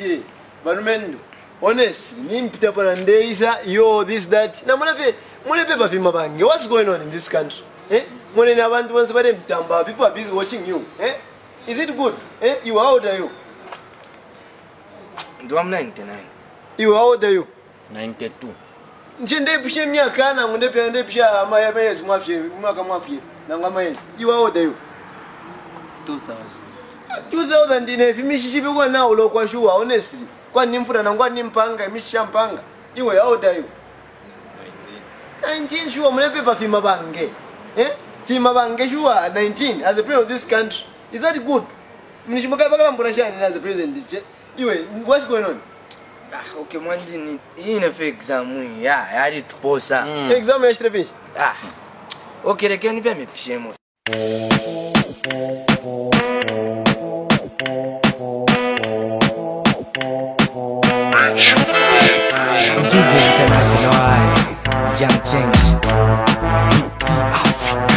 okay. Barumendo. Honestly, nimpita pana ndeisa, yo, this, that. Na mune paper film bange. What's going on in this country? Mune na abantu wansi bade mtamba. People are busy watching you. Is it good? You, how old are you? I'm 99. You, how old are you? 92. Nchende pishe miaka na ngunde pisha amayezi mwaka mwafie. Na ngamayezi. You, how old are you? 2000. 2000 ine fimishishi kwa na ulo kwa shuwa, honestly. Kwa nimfuta na kwa nimpanga, mishisha mpanga. Iwe, how old are you? 19 shuwa, mune paper fima bange. Fima bange shuwa, 19, as the president of this country. Is that good? Mnishimaka baka mbuna shani as the president. Iwe, what's going on? Okay, mwanji hii inafe exam hii. Yari tuposa. Exam ya shrepish? Okay, leke nipia mipishemo. Juicy International, Young Change, BT Africa.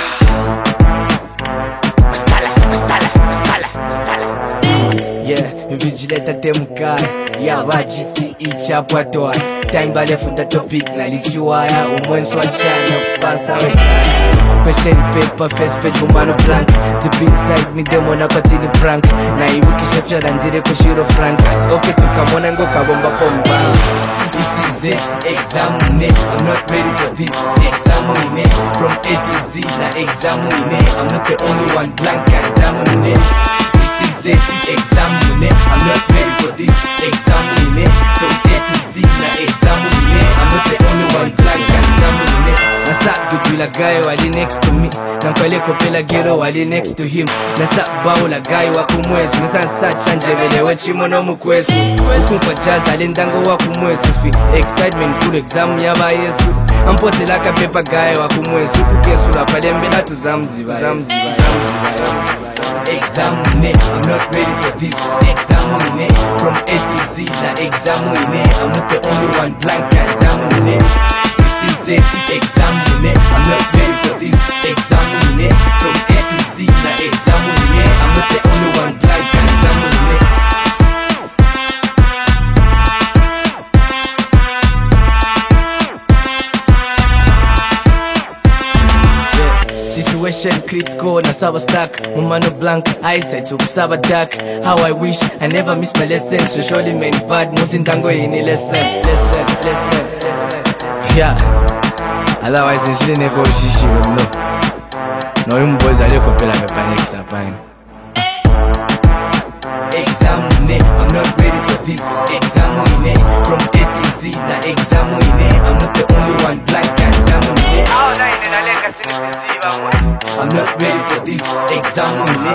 Yeah, vigilante temka, ya wajisi ichapwa toa. Time bale funda topic na lichiwaya, umwenso wanshana kupasa wekaya. Question paper, first page kumano blank. To be inside ni demo na patini prank. Na iwu kishepsha danzire kushiro frank. Okay tukamona ngo kabomba pomba. This is it, exam ne. I'm not ready for this, exam ne. From A to Z na exam ne. I'm not the only one blank, exam ne. This is it, exam ne. I'm not ready for this, exam ne. From A to Z na exam ne. I'm not the only one blank, exam ne. Nasa dudula guy wali next to me. Nampale kopela gero wali next to him. Nasa baula guy wakumwesu. Nisa chanje vele wachimono mukwesu. Ukumfa jazz alendango wakumwesu fi. Excitement full exam yaba yesu. Ampose laka paper guy wakumwesu. Kukesu la palembe na tuzamziba. Exam ne, I'm not ready for this, exam ne. From A to Z na exam ne. I'm not the only one blank, exam ne. This is it, exam ne. I'm not ready for this, exam ne. From A to Z na exam ne. I'm not the only one blank, exam ne. Situation critical na saba stack. Mumano blank, I said to kusaba dark. How I wish I never missed my lessons. So surely many bad muzindango ini lesson. Yeah. Otherwise it's really go shishi no. No yung boys are leko pela pepa next time. Exam ne, I'm not ready for this, exam ne. From A to Z na exam ne. I'm not the only one blank, exam ne. I'm not ready for this, exam ne.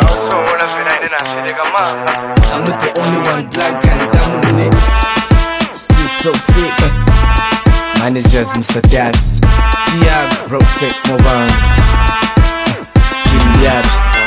I'm not the only one blank, exam ne. Still so sick. Managers Mr. Das, Tiago, Bro Sick, Mobang, King Biab.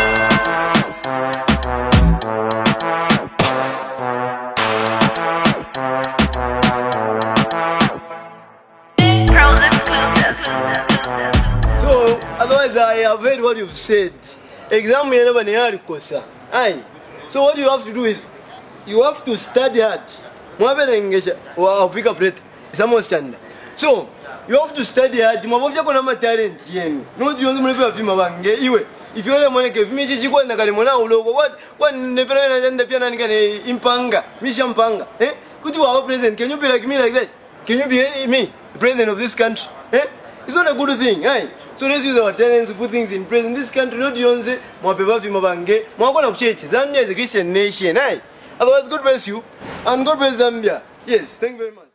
So, otherwise I have heard what you've said. Exam you never need kosa. So what you have to do is, you have to study hard. Mwabele ngesha, wa pick up rate. Samo standard. So, you have to study hard. Mwabofya kuna talent yenu. Not you only mwepe fima bange. Iwe, if you only ke fimi chichi kwa nakali mwana ulogo. What never na janda pia nani kane impanga, misha mpanga. Could you have a president? Can you be like me like that? Can you be me, the president of this country? It's not a good thing. So let's use our talents to put things in place in this country. Not you only mwapepa fima bange. Mwakona kuchechi. Zambia is a Christian nation. Otherwise, God bless you and God bless Zambia. Yes, thank you very much.